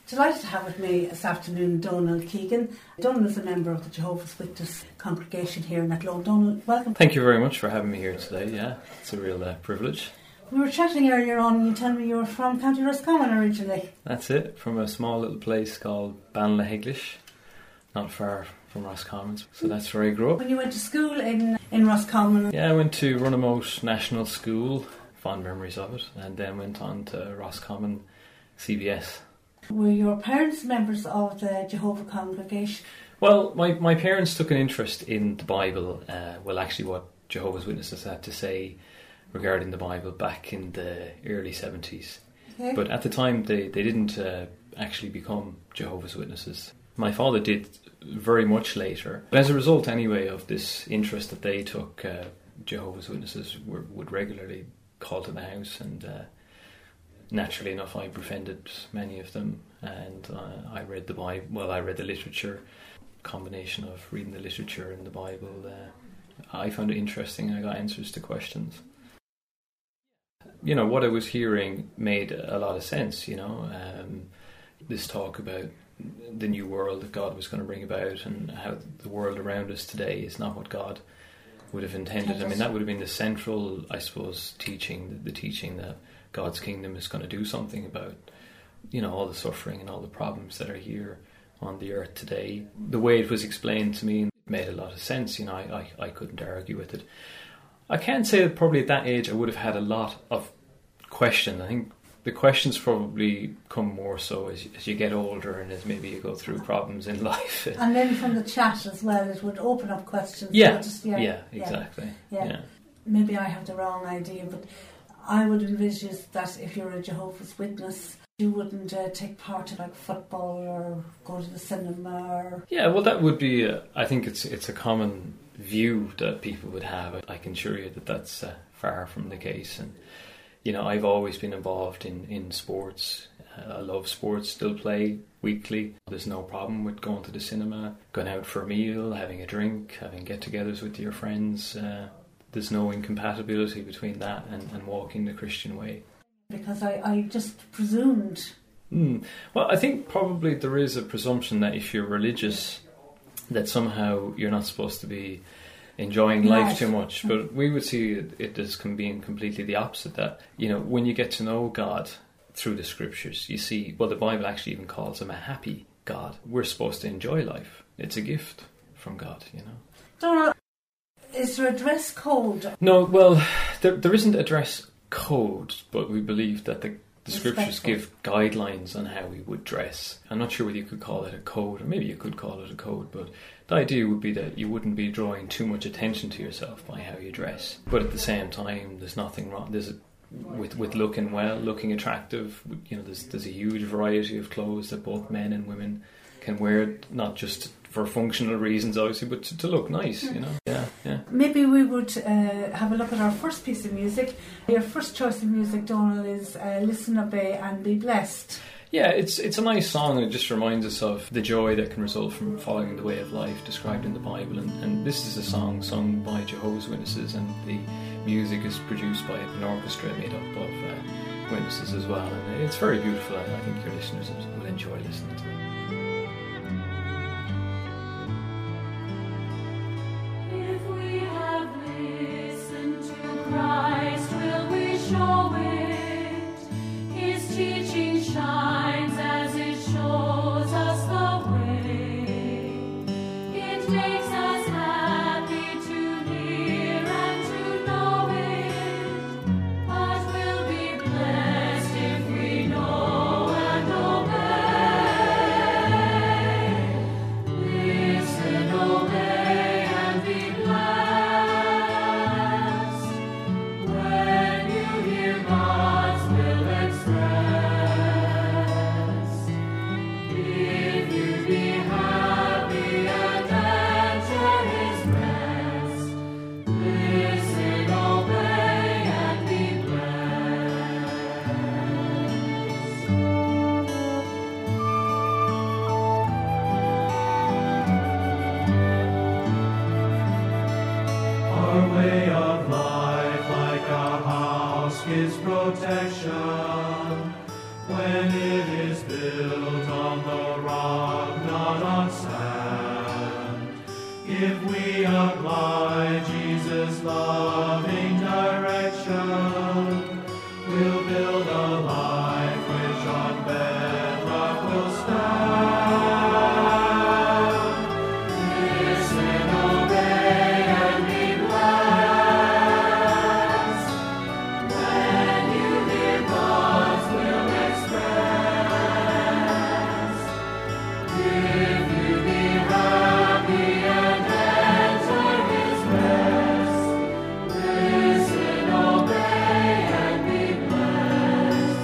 Delighted to have with me this afternoon Donald Keegan. Donald is a member of the Jehovah's Witness congregation here in Athlone. Donald, welcome. Thank you very much for having me here today. Yeah, it's a real privilege. We were chatting earlier on and you told me you were from County Roscommon originally. That's it, from a small little place called Banlaheglish, not far from Roscommon. So that's where I grew up. When you went to school in Roscommon? Yeah, I went to Runamote National School, fond memories of it, and then went on to Roscommon CBS. Were your parents members of the Jehovah congregation? Well, my parents took an interest in the Bible, actually what Jehovah's Witnesses had to say regarding the Bible back in the early 70s. Okay. But at the time they didn't actually become Jehovah's Witnesses. My father did very much later. But as a result anyway of this interest that they took, Jehovah's Witnesses would regularly call to the house, and naturally enough I befriended many of them, and I read the Bible. Well, I read the literature, combination of reading the literature and the Bible. I found it interesting. I got answers to questions. You know, what I was hearing made a lot of sense, this talk about the new world that God was going to bring about, and how the world around us today is not what God would have intended. I mean, that would have been the central, I suppose, teaching, the teaching that God's kingdom is going to do something about, all the suffering and all the problems that are here on the earth today. The way it was explained to me made a lot of sense. I couldn't argue with it. I can't say that probably at that age I would have had a lot of questions. I think the questions probably come more so as you get older and as maybe you go through problems in life. And then from the chat as well, it would open up questions. Yeah, exactly. Yeah. Maybe I have the wrong idea, but I would envisage that if you're a Jehovah's Witness, you wouldn't take part in like football or go to the cinema. Yeah, well, that would be. I think it's a common view that people would have. I can assure you that that's far from the case. And I've always been involved in sports. I love sports. Still play weekly. There's no problem with going to the cinema, going out for a meal, having a drink, having get-togethers with your friends. There's no incompatibility between that and walking the Christian way. Because I just presumed. Well, I think probably there is a presumption that if you're religious, that somehow you're not supposed to be enjoying life too much. But we would see it as being completely the opposite. That, when you get to know God through the scriptures, you see, well, the Bible actually even calls him a happy God. We're supposed to enjoy life. It's a gift from God, Donald, is there a dress code? No, well, there isn't a dress code, but we believe that the scriptures give guidelines on how we would dress. I'm not sure whether you could call it a code, or maybe you could call it a code, but the idea would be that you wouldn't be drawing too much attention to yourself by how you dress. But at the same time, there's nothing wrong. With looking well, looking attractive. There's a huge variety of clothes that both men and women can wear, not just for functional reasons, obviously, but to look nice, Yeah. Maybe we would have a look at our first piece of music. Your first choice of music, Donald, is Listen, Obey and Be Blessed. Yeah, it's a nice song, and it just reminds us of the joy that can result from following the way of life described in the Bible. And this is a song sung by Jehovah's Witnesses, and the music is produced by an orchestra made up of witnesses as well. And it's very beautiful. I think your listeners will enjoy listening to it. Christ will we show it, his teaching shines as it shows us the way. It makes us happy to hear and to know it, but we'll be blessed if we know and obey. Listen, obey and be blessed. His protection when it is built on the rock, not on sand. If we apply Jesus' loving direction, we'll build a life which on bedrock will stand. Listen, obey, and be blessed. When you hear God's will express, if you be happy and enter His rest, listen, obey, and be blessed.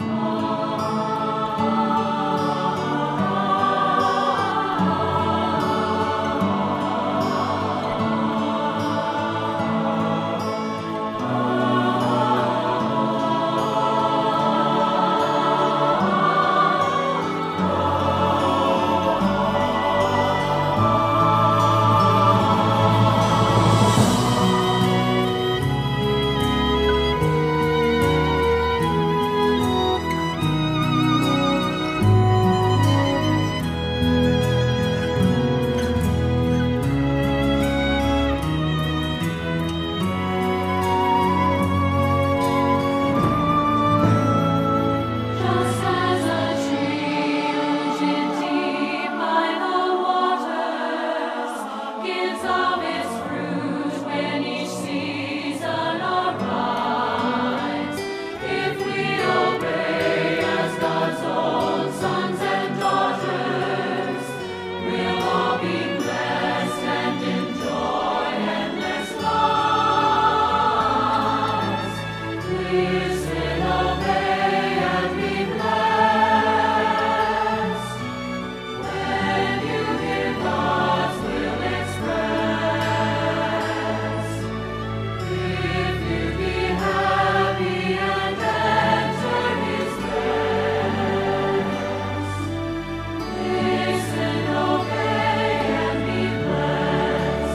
Just as a tree rooted deep by the waters gives of its fruit when each season arrives, if we obey as God's own sons and daughters, we'll all be blessed and enjoy endless lives. Listen, obey, and be blessed. When you hear God's will express, if you be happy and enter His rest, listen, obey, and be blessed.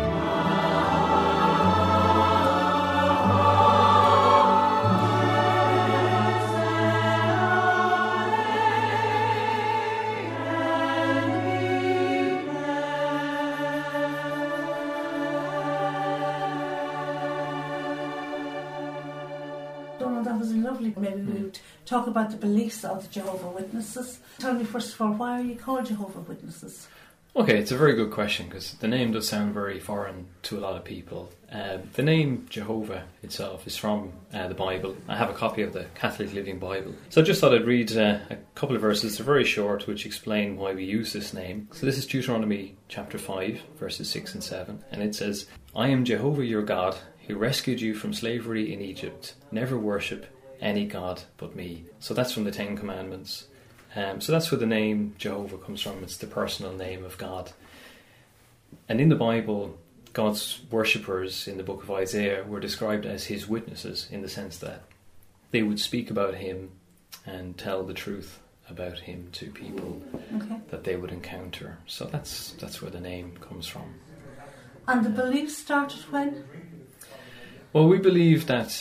Donald, that was lovely. Maybe we would talk about the beliefs of the Jehovah's Witnesses. Tell me first of all, why are you called Jehovah's Witnesses? Okay, it's a very good question because the name does sound very foreign to a lot of people. The name Jehovah itself is from the Bible. I have a copy of the Catholic Living Bible. So I just thought I'd read a couple of verses. They're very short, which explain why we use this name. So this is Deuteronomy chapter 5, verses 6 and 7. And it says, I am Jehovah your God, who rescued you from slavery in Egypt. Never worship any God but me. So that's from the Ten Commandments. So that's where the name Jehovah comes from. It's the personal name of God. And in the Bible, God's worshippers in the book of Isaiah were described as His witnesses, in the sense that they would speak about Him and tell the truth about Him to people that they would encounter. So that's where the name comes from. And the beliefs started when? Well, we believe that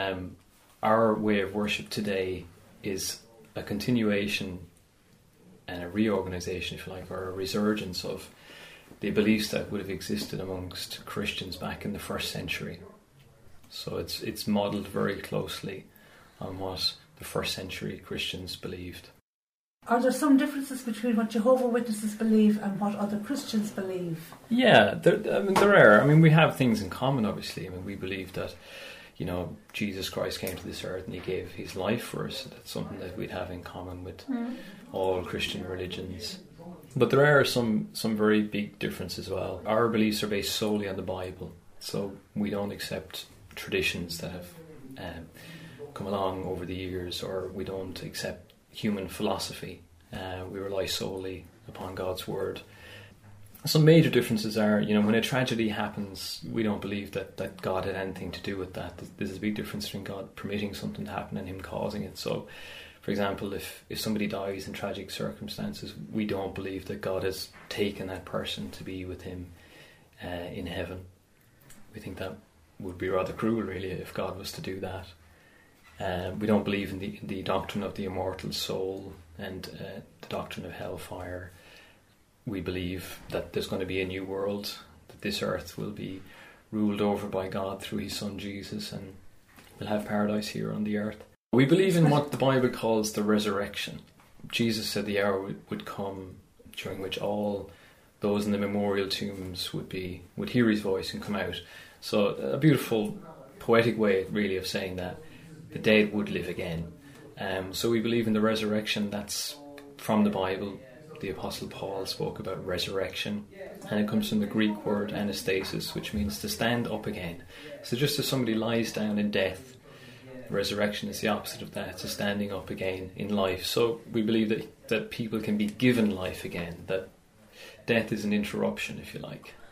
our way of worship today is a continuation and a reorganisation, if you like, or a resurgence of the beliefs that would have existed amongst Christians back in the first century. So it's modelled very closely on what the first century Christians believed. Are there some differences between what Jehovah's Witnesses believe and what other Christians believe? Yeah, there are. I mean, we have things in common, obviously. I mean, we believe that, you know, Jesus Christ came to this earth and He gave His life for us. That's something that we'd have in common with all Christian religions. But there are some very big differences as well. Our beliefs are based solely on the Bible, so we don't accept traditions that have come along over the years, or we don't accept human philosophy. We rely solely upon God's word. Some major differences are, you know, when a tragedy happens, we don't believe that God had anything to do with that. There's a big difference between God permitting something to happen and Him causing it. So, for example, if somebody dies in tragic circumstances, we don't believe that God has taken that person to be with Him in heaven. We think that would be rather cruel, really, if God was to do that. We don't believe in the doctrine of the immortal soul and the doctrine of hellfire. We believe that there's going to be a new world, that this earth will be ruled over by God through his son Jesus, and we'll have paradise here on the earth. We believe in what the Bible calls the resurrection. Jesus said the hour would come during which all those in the memorial tombs would hear his voice and come out. So a beautiful, poetic way, really, of saying that the dead would live again. So we believe in the resurrection. That's from the Bible. The Apostle Paul spoke about resurrection, and it comes from the Greek word anastasis, which means to stand up again. So just as somebody lies down in death, resurrection is the opposite of that. It's a standing up again in life. So we believe that people can be given life again, that death is an interruption, if you like.